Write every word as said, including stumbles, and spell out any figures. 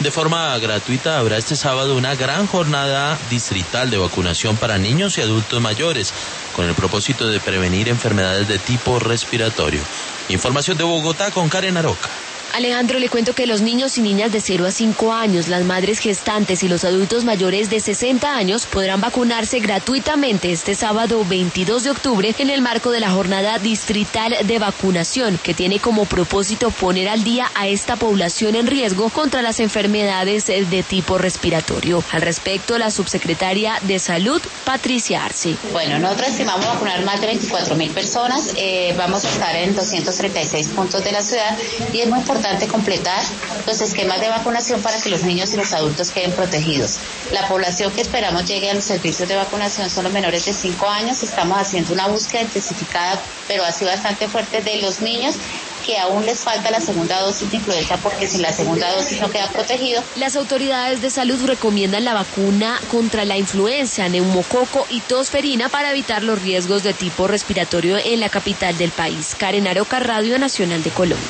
De forma gratuita habrá este sábado una gran jornada distrital de vacunación para niños y adultos mayores, con el propósito de prevenir enfermedades de tipo respiratorio. Información de Bogotá con Karen Aroca. Alejandro, le cuento que los niños y niñas de cero a cinco años, las madres gestantes y los adultos mayores de sesenta años podrán vacunarse gratuitamente este sábado veintidós de octubre en el marco de la jornada distrital de vacunación, que tiene como propósito poner al día a esta población en riesgo contra las enfermedades de tipo respiratorio. Al respecto, la subsecretaria de Salud, Patricia Arce. Bueno, nosotros estimamos vacunar más de veinticuatro mil personas, eh, vamos a estar en doscientos treinta y seis puntos de la ciudad y es muy importante completar los esquemas de vacunación para que los niños y los adultos queden protegidos. La población que esperamos llegue a los servicios de vacunación son los menores de cinco años. Estamos haciendo una búsqueda intensificada, pero así bastante fuerte, de los niños que aún les falta la segunda dosis de influenza, porque sin la segunda dosis no queda protegido. Las autoridades de salud recomiendan la vacuna contra la influenza, neumococo y tosferina para evitar los riesgos de tipo respiratorio en la capital del país. Karen Aroca, Radio Nacional de Colombia.